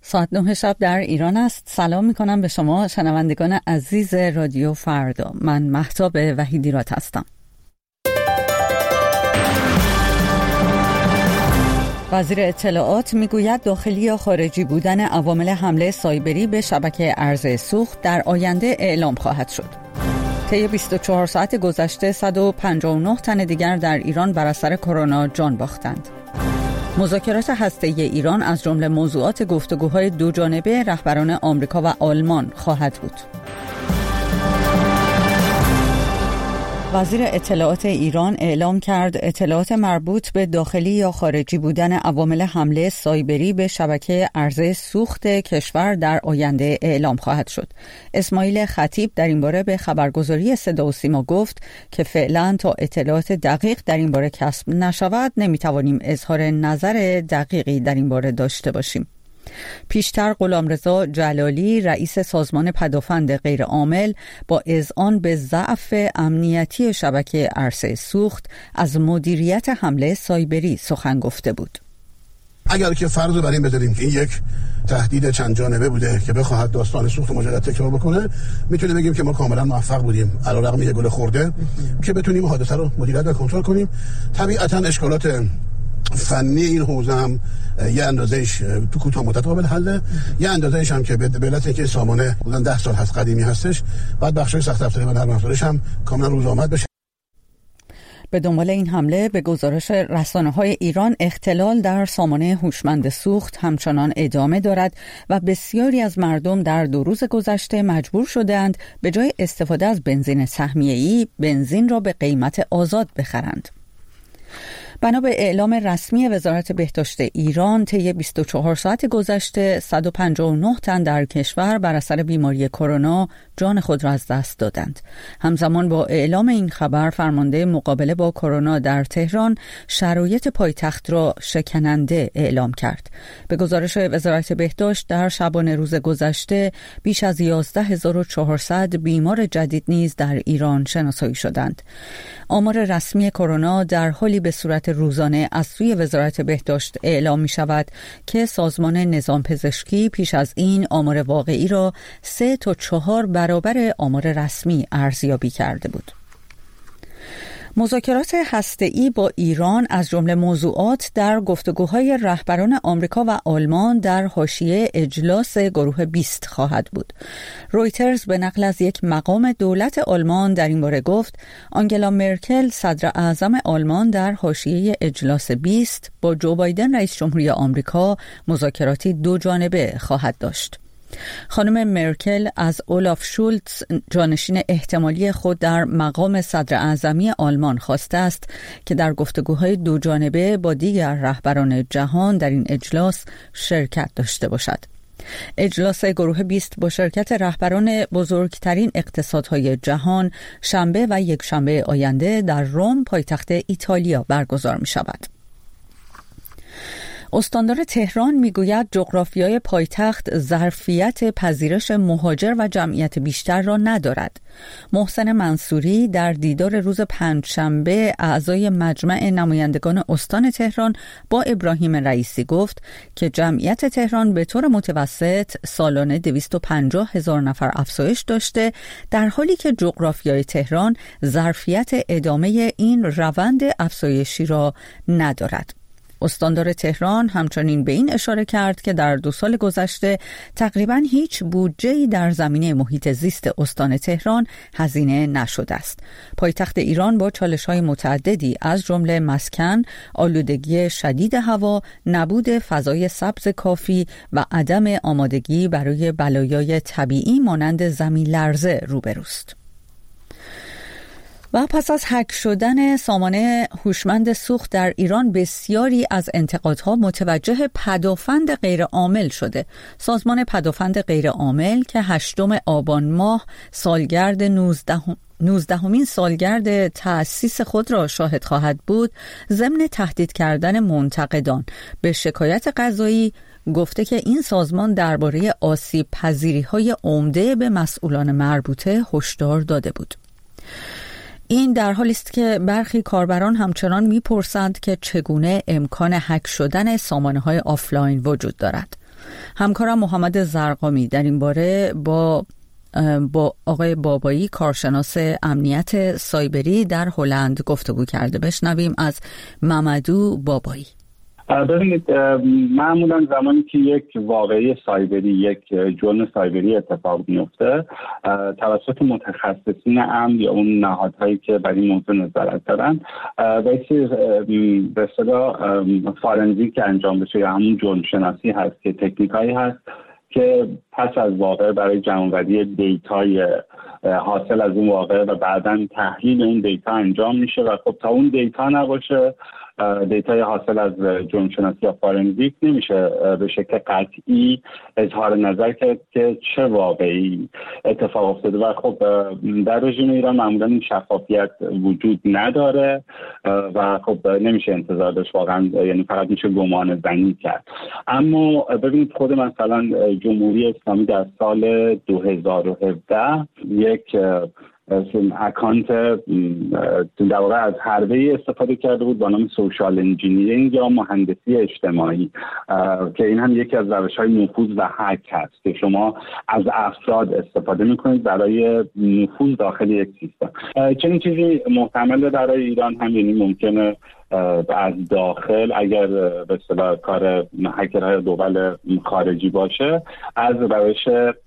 ساعت 9 شب در ایران است. سلام میکنم به شما شنوندگان عزیز رادیو فردا. من مهتاب وحیدیراد هستم. وزیر اطلاعات میگوید داخلی یا خارجی بودن عوامل حمله سایبری به شبکه عرضه سوخت در آینده اعلام خواهد شد. طی 24 ساعت گذشته 159 تن دیگر در ایران بر اثر کرونا جان باختند. مذاکرات هسته‌ای ایران از جمله موضوعات گفتگوهای دوجانبه رهبران آمریکا و آلمان خواهد بود. وزیر اطلاعات ایران اعلام کرد اطلاعات مربوط به داخلی یا خارجی بودن عوامل حمله سایبری به شبکه عرضه سوخت کشور در آینده اعلام خواهد شد. اسماعیل خطیب در این باره به خبرگزاری صدا و سیما گفت که فعلا تا اطلاعات دقیق در این باره کسب نشود نمیتوانیم اظهار نظر دقیقی در این باره داشته باشیم. پیشتر غلامرضا جلالی رئیس سازمان پدافند غیرعامل با اذعان به ضعف امنیتی شبکه عرصه سوخت از مدیریت حمله سایبری سخن گفته بود. اگر که فرض رو بر این بذاریم که این یک تهدید چند جانبه بوده که بخواهد داستان سوخت مجدد تکرار بکنه، میتونیم بگیم که ما کاملا موفق بودیم علیرغم یک گل خورده که بتونیم حادثه رو مدیریت و کنترل کنیم. طبیعتاً اشکالات فنی این حوزه هم یه اندازهش تو کوتاه مدت قابل حله، یه اندازهش هم که به علت که سامانه حدوداً 10 سال هست قدیمی هستش، بعد بخشای سخت افزاری و نرم افزارش هم کاملا روز آمد بشه. به دنبال این حمله به گزارش رسانه‌های ایران اختلال در سامانه هوشمند سوخت همچنان ادامه دارد و بسیاری از مردم در 2 روز گذشته مجبور شدند به جای استفاده از بنزین سهمیه‌ای بنزین را به قیمت آزاد بخرند. بنا به اعلام رسمی وزارت بهداشت ایران طی 24 ساعت گذشته 159 تن در کشور بر اثر بیماری کرونا جان خود را از دست دادند. همزمان با اعلام این خبر فرمانده مقابله با کرونا در تهران شرایط پایتخت را شکننده اعلام کرد. به گزارش وزارت بهداشت در شبانه روز گذشته بیش از 11400 بیمار جدید نیز در ایران شناسایی شدند. آمار رسمی کرونا در حالی به صورت روزانه از سوی وزارت بهداشت اعلام می شود که سازمان نظام پزشکی پیش از این آمار واقعی را 3 تا 4 برابر آمار رسمی ارزیابی کرده بود. مذاکرات هسته‌ای با ایران از جمله موضوعات در گفتگوهای رهبران آمریکا و آلمان در حاشیه اجلاس گروه 20 خواهد بود. رویترز به نقل از یک مقام دولت آلمان در این باره گفت آنگلا مرکل صدر اعظم آلمان در حاشیه اجلاس 20 با جو بایدن رئیس جمهوری آمریکا مذاکراتی دوجانبه خواهد داشت. خانم مرکل از اولاف شولتز جانشین احتمالی خود در مقام صدر اعظمی آلمان خواسته است که در گفتگوهای دوجانبه با دیگر رهبران جهان در این اجلاس شرکت داشته باشد. اجلاس گروه 20 با شرکت رهبران بزرگترین اقتصادهای جهان شنبه و یک شنبه آینده در روم پایتخت ایتالیا برگزار می شود. استاندار تهران میگوید جغرافیای پایتخت ظرفیت پذیرش مهاجر و جمعیت بیشتر را ندارد. محسن منصوری در دیدار روز پنجشنبه اعضای مجمع نمایندگان استان تهران با ابراهیم رئیسی گفت که جمعیت تهران به طور متوسط سالانه 250,000 نفر افزایش داشته، در حالی که جغرافیای تهران ظرفیت ادامه این روند افزایشی را ندارد. استاندار تهران همچنین به این اشاره کرد که در 2 سال گذشته تقریباً هیچ بودجه‌ای در زمینه محیط زیست استان تهران هزینه نشده است. پایتخت ایران با چالش‌های متعددی از جمله مسکن، آلودگی شدید هوا، نبود فضای سبز کافی و عدم آمادگی برای بلایای طبیعی مانند زمین لرزه روبروست. و پس از هک شدن سامانه هوشمند سوخت در ایران بسیاری از انتقادها متوجه پدافند غیرعامل شده. سازمان پدافند غیرعامل که 8 آبان ماه سالگرد 19مین سالگرد تأسیس خود را شاهد خواهد بود، ضمن تهدید کردن منتقدان به شکایت قضایی گفته که این سازمان درباره آسیب پذیری‌های عمده به مسئولان مربوطه هشدار داده بود. این در حالی است که برخی کاربران همچنان می‌پرسند که چگونه امکان هک شدن سامانه‌های آفلاین وجود دارد. همکارم محمد زرقامی در این باره با آقای بابایی کارشناس امنیت سایبری در هلند گفتگو کرده. بشنویم از ممدو بابایی. ببینید، معمولا زمانی که یک واقعه سایبری، یک جرم سایبری اتفاق میفته توسط متخصصین امن یا اون نهادهایی که بر این موضوع نظارت دارن به اصطلاح فارنزیک انجام بشه یا همون جرم شناسی هست که تکنیکایی هست که پس از واقعه برای جمع‌آوری دیتای حاصل از اون واقعه و بعداً تحلیل اون دیتا انجام میشه و خب تا اون دیتا نباشه، دیتای حاصل از جرم شناسی یا فارنزیک نمیشه به شکل قطعی اظهار نظر کرد که چه واقعی اتفاق افتاده و خب در رژیم ایران معمولا این شفافیت وجود نداره و خب نمیشه انتظار داشت واقعا، یعنی فقط میشه گمان زنی کرد. اما ببینید خود مثلا جمهوری اسلامی در سال 2017 یک اکانت در واقع از حربه‌ای استفاده کرده بود با نام سوشال انجینیرینگ یا مهندسی اجتماعی که این هم یکی از روش‌های نفوذ و هک هست که شما از افراد استفاده می‌کنید برای نفوذ داخل یک سیستم. چنین چیزی محتمل برای ایران هم، یعنی ممکنه از داخل اگر به اصطلاح کار هکرهای دول خارجی باشه از روش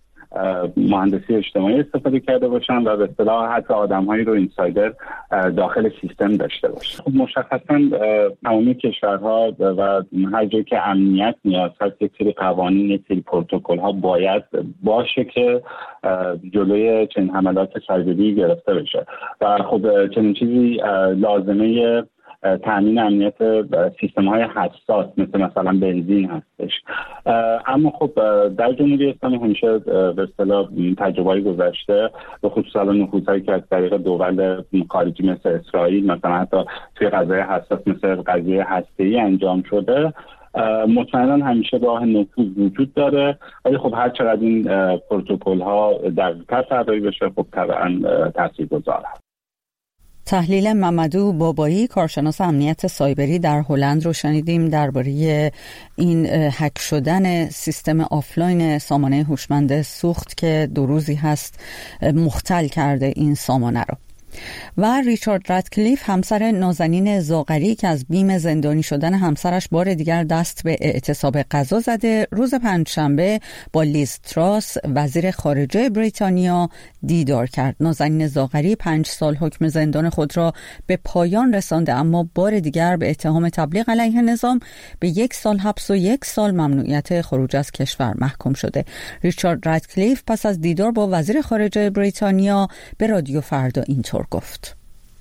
مهندسی اجتماعی استفاده کرده باشن و به اصطلاح حتی آدم‌هایی رو اینسایدر داخل سیستم داشته باشن. خب مشخصاً تمامی کشورها و هر جایی که امنیت نیاز هست یک سری قوانین، یک سری پروتکل‌ها باید باشه که جلوی چنین حملات سایبری گرفته بشه و خب چنین چیزی لازمه تامین امنیت سیستم‌های حساس مثلا بنزین هستش. اما خب در جمهوری اسلامی همیشه به اصطلاح تجربه‌ای گذشته به خصوص نفوذهایی که از طریق دول خارجی مثل اسرائیل مثلا حتی توی قضایای حساس مثل قضیه هسته‌ای انجام شده، مطمئنا همیشه راه نفوذ وجود داره، ولی خب هر چقدر این پروتکل‌ها دقیق‌تر طراحی بشه خب طبعاً تاثیرگذاره. تحلیل ممدو بابایی کارشناس امنیت سایبری در هلند رو شنیدیم درباره این هک شدن سیستم آفلاین سامانه هوشمند سوخت که 2 روزی هست مختل کرده این سامانه رو. و ریچارد رادکلیف همسر نازنین زاغری که از بیم زندانی شدن همسرش بار دیگر دست به اعتصاب غذا زده، روز پنجشنبه با لیز تراس وزیر خارجه بریتانیا دیدار کرد. نازنین زاغری 5 سال حکم زندان خود را به پایان رسانده، اما بار دیگر به اتهام تبلیغ علیه نظام به 1 سال حبس و 1 سال ممنوعیت خروج از کشور محکوم شده. ریچارد رادکلیف پس از دیدار با وزیر خارجه بریتانیا به رادیو فردا اینطور گفت: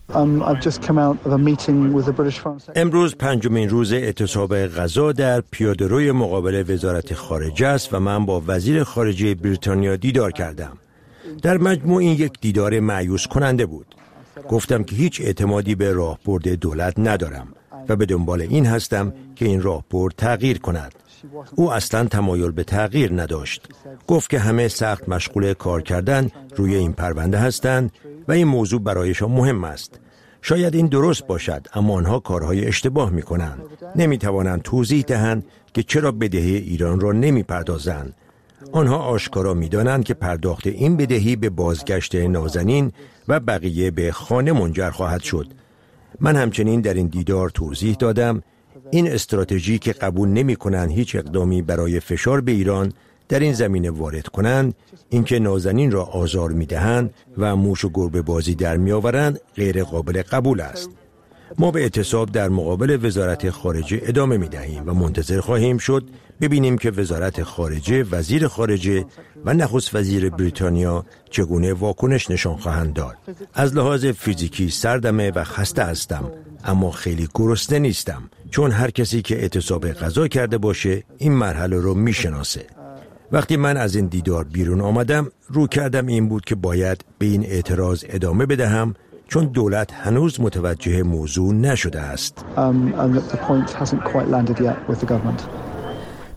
امروز 5مین روز اعتصاب غذا در پیاده‌روی مقابل وزارت خارجه است و من با وزیر خارجه بریتانیا دیدار کردم. در مجموع این یک دیدار مایوس کننده بود. گفتم که هیچ اعتمادی به راهبرد دولت ندارم و به دنبال این هستم که این راهبرد تغییر کند. او اصلا تمایل به تغییر نداشت. گفت که همه سخت مشغول کار کردن روی این پرونده هستند و این موضوع برایشان مهم است. شاید این درست باشد، اما آنها کارهای اشتباه می کنند. نمی توانند توضیح دهند که چرا بدهی ایران را نمی پردازند. آنها آشکارا می دانند که پرداخت این بدهی به بازگشت نازنین و بقیه به خانه منجر خواهد شد. من همچنین در این دیدار توضیح دادم این استراتژی که قبول نمی کنند هیچ اقدامی برای فشار به ایران در این زمینه وارد کنند، اینکه نازنین را آزار می دهند و موش و گربه بازی در می آورند، غیر قابل قبول است. ما به اعتصاب در مقابل وزارت خارجه ادامه می دهیم و منتظر خواهیم شد ببینیم که وزارت خارجه، وزیر خارجه و نخست وزیر بریتانیا چگونه واکنش نشان خواهند داد. از لحاظ فیزیکی سردمه و خسته هستم، اما خیلی گرسنه نیستم، چون هر کسی که اعتصاب غذا کرده باشه این مرحله رو می شناسه. وقتی من از این دیدار بیرون آمدم، رو کردم این بود که باید به این اعتراض ادامه بدهم، چون دولت هنوز متوجه موضوع نشده است.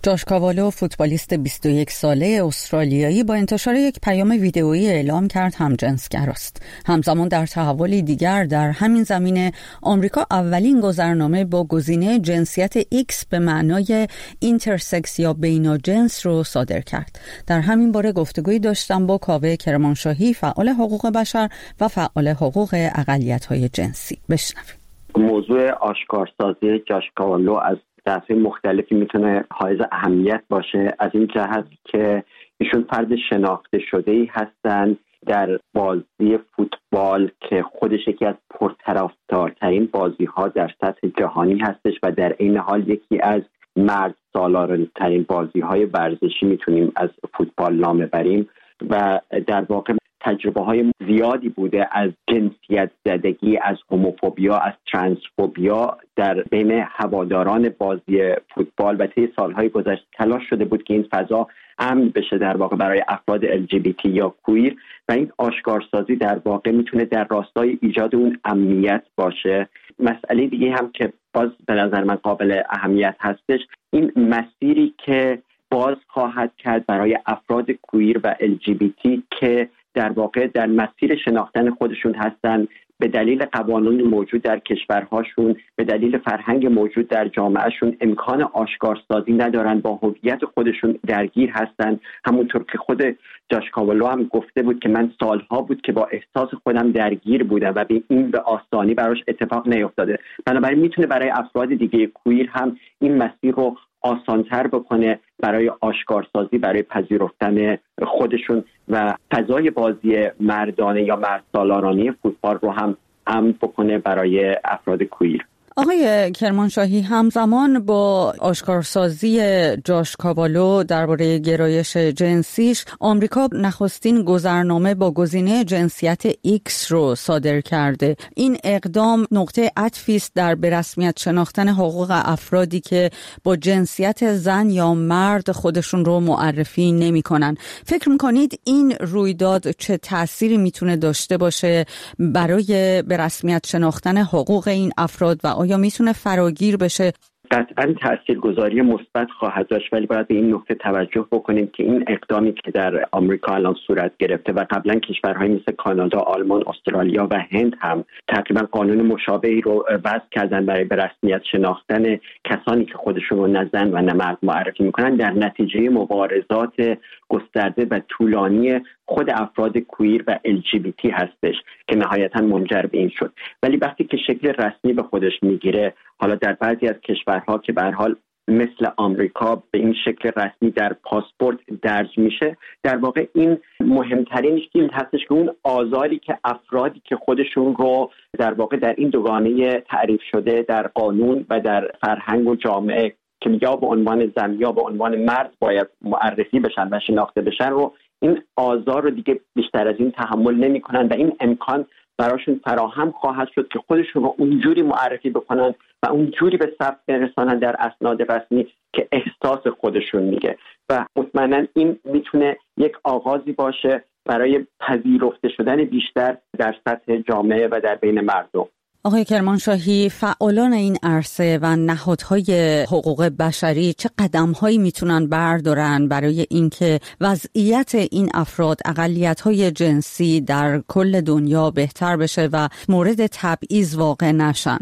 جاش کاوالو، فوتبالیست 21 ساله استرالیایی، با انتشار یک پیام ویدئویی اعلام کرد همجنسگر است. همزمان در تحولی دیگر در همین زمینه، آمریکا اولین گذرنامه با گزینه جنسیت X به معنای اینترسکس یا بیناجنس رو صادر کرد. در همین باره گفتگویی داشتم با کاوه کرمانشاهی، فعال حقوق بشر و فعال حقوق اقلیت‌های جنسی. بشنویم. موضوع آشکارسازی جاش کاوالو از جهت‌های مختلفی میتونه حائز اهمیت باشه، از این جهت که ایشون فرد شناخته شده‌ای هستن در بازی فوتبال که خودش یکی از پرطرفدارترین بازی‌ها در سطح جهانی هستش و در این حال یکی از مرد سالارانه‌ترین بازی‌های ورزشی میتونیم از فوتبال نام ببریم و در واقع تجربه‌های زیادی بوده از جنسیت زدگی، از هوموفوبیا، از ترنسفوبیا در بین هواداران بازی فوتبال و طی سالهای گذشته تلاش شده بود که این فضا امن بشه در واقع برای افراد LGBT یا کویر و این آشکارسازی در واقع میتونه در راستای ایجاد اون امنیت باشه. مسئله دیگه هم که باز به نظر من قابل اهمیت هستش، این مسیری که باز خواهد کرد برای افراد کویر و LGBT که در واقع در مسیر شناختن خودشون هستن، به دلیل قوانین موجود در کشورهاشون، به دلیل فرهنگ موجود در جامعهشون امکان آشکارسازی ندارن، با هویت خودشون درگیر هستن. همونطور که خود جاش کاوالو هم گفته بود که من سالها بود که با احساس خودم درگیر بودم و این به آسانی براش اتفاق نیفتاده. بنابراین میتونه برای افراد دیگه کویر هم این مسیر رو آسان‌تر بکنه برای آشکارسازی، برای پذیرفتن خودشون و فضای بازی مردانه یا مردسالارانه فوتبال رو هم امن بکنه برای افراد کویر. آقای کرمانشاهی، همزمان با آشکارسازی جاش کاوالو درباره گرایش جنسیش، آمریکا نخستین گذرنامه با گزینه جنسیت X رو صادر کرده. این اقدام نقطه عطفی است در به رسمیت شناختن حقوق افرادی که با جنسیت زن یا مرد خودشون رو معرفی نمی‌کنن. فکر می‌کنید این رویداد چه تأثیری میتونه داشته باشه برای به رسمیت شناختن حقوق این افراد و آیا میتونه فراگیر بشه؟ قطعاً تاثیرگذاری مثبت خواهد داشت، ولی باید به این نکته توجه بکنیم که این اقدامی که در آمریکا الان صورت گرفته و قبلا کشورهای مثل کانادا، آلمان، استرالیا و هند هم تقریبا قانون مشابهی رو وضع کردن برای به رسمیت شناختن کسانی که خودشون رو نه زن و نه مرد معرفی میکنن، در نتیجه مبارزات گسترده و طولانی خود افراد کویر و LGBT هستش که نهایتاً منجر به این شد. ولی وقتی که شکل رسمی به خودش میگیره، حالا در بعضی از کشورها که به هر حال مثل آمریکا به این شکل رسمی در پاسپورت درج میشه، در واقع این مهمترین چیز هستش که اون آزاری که افرادی که خودشون رو در واقع در این دوگانه تعریف شده در قانون و در فرهنگ و جامعه که یا به عنوان زن یا به عنوان مرد باید معرفی بشن و شناخته بشن رو، این آزار رو دیگه بیشتر از این تحمل نمی‌کنن و این امکان براشون فراهم خواهد شد که خودشون رو اونجوری معرفی بکنن و اونجوری به ثبت برسانن در اسناد رسمی که احساس خودشون میگه و مطمئنا این میتونه یک آغازی باشه برای پذیرفته شدن بیشتر در سطح جامعه و در بین مردم. آقای کرمانشاهی، فعالان این عرصه و نهادهای حقوق بشری چه قدم‌هایی میتونن بردارن برای اینکه وضعیت این افراد، اقلیت‌های جنسی در کل دنیا بهتر بشه و مورد تبعیض واقع نشن؟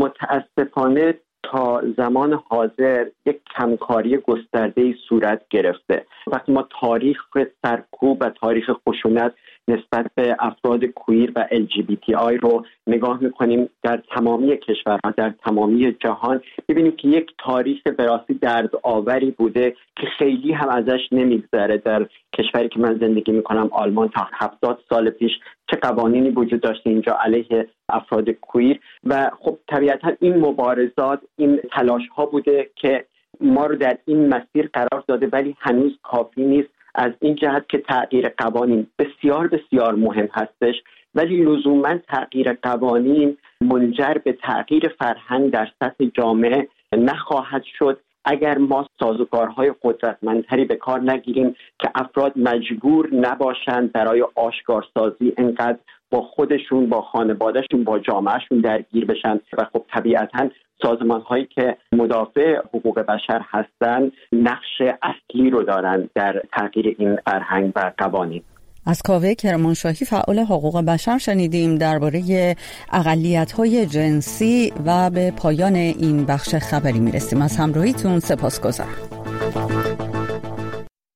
متاسفانه تا زمان حاضر یک کمکاری گسترده‌ای صورت گرفته. وقتی ما تاریخ سرکوب و تاریخ خشونت نسبت به افراد کویر و LGBTI رو نگاه میکنیم در تمامی کشورها، در تمامی جهان، ببینیم که یک تاریخ به راستی دردآوری بوده که خیلی هم ازش نمیگذره. در کشوری که من زندگی میکنم، آلمان، تا 70 سال پیش چه قوانینی وجود داشته اینجا علیه افراد کویر و خب طبیعتا این مبارزات، این تلاش ها بوده که ما رو در این مسیر قرار داده، ولی هنوز کافی نیست. از این جهت که تغییر قوانین بسیار بسیار مهم هستش، ولی لزوما تغییر قوانین منجر به تغییر فرهنگ در سطح جامعه نخواهد شد اگر ما سازوکارهای قدرتمندتری به کار نگیریم که افراد مجبور نباشند برای آشکارسازی انقدر با خودشون، با خانوادهشون، با جامعهشون درگیر بشن و خب طبیعتاً سازمان‌هایی که مدافع حقوق بشر هستند نقش اصلی رو دارن در تغییر این فرهنگ و قوانین. از کاوه کرمانشاهی فعال حقوق بشر شنیدیم درباره اقلیت‌های جنسی و به پایان این بخش خبری میرسیم. از همراهیتون سپاسگزارم.